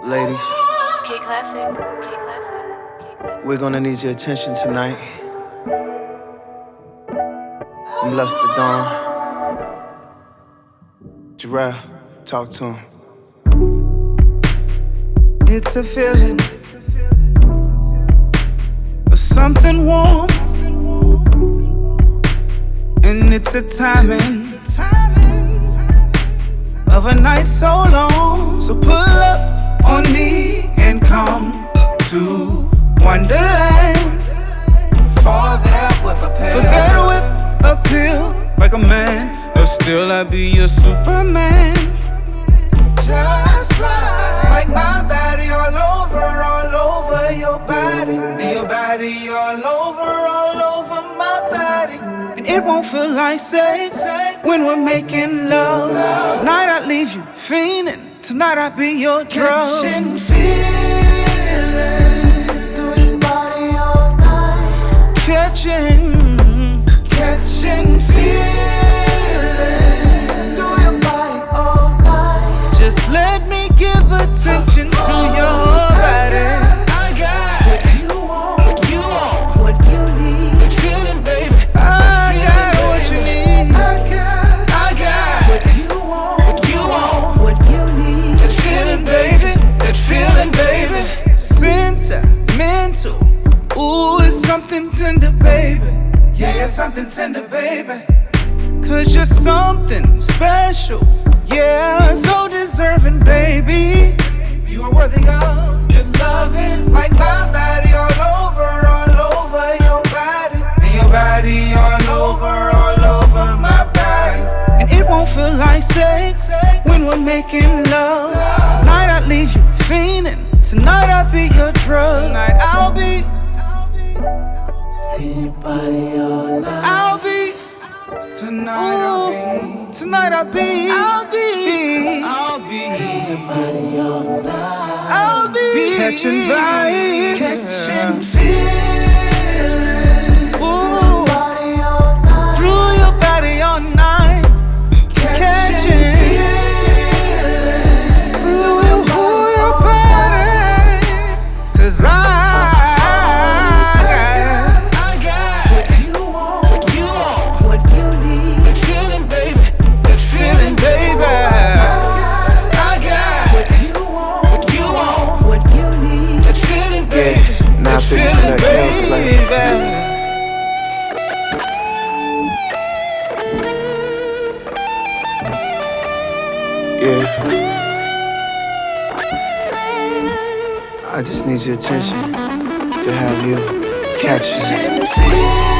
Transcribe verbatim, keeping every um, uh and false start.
Ladies, K Classic, K Classic, K Classic. we're gonna need your attention tonight. I'm Luster Dawn. Jarrell, talk to him. It's a feeling of something warm, and it's a timing of a night so long. So pull up on me and come to Wonderland for that whip appeal. For that whip appeal, like a man, or still I be your Superman. Just like, like my body all over, all over your body, and your body all over, all over my body. And it won't feel like sex when we're making love. Tonight I leave you fiending. Tonight I be your drug. Catching feelings through your body all night. Catching, catching feelings through your body all night. Just let me give attention to your body. I got what you want, what you want, what you need. Good feeling, baby. I got what you need. I got, I got what you want, what you want, what you need. That feeling, baby. That feeling, baby. Sentimental. Ooh, it's something tender, baby. Yeah, it's something tender, baby. Cause you're something special. Yeah, so deserving, baby. You are worthy of your loving. Like my body all over, all over your body. And your body all over, all over my body. And it won't feel like sex when we're making love. Tonight I leave you fiending. Tonight I'll be your drug. Tonight I'll be in your body all night. I'll be Tonight I'll be, tonight I'll be, I'll be, I'll be in your body all night. I'll be catching vibes, catching feelings. Ooh, body all night. Through your body all night, catching feelings. Through your body, 'cause I. Yeah. I just need your attention to have you catch it.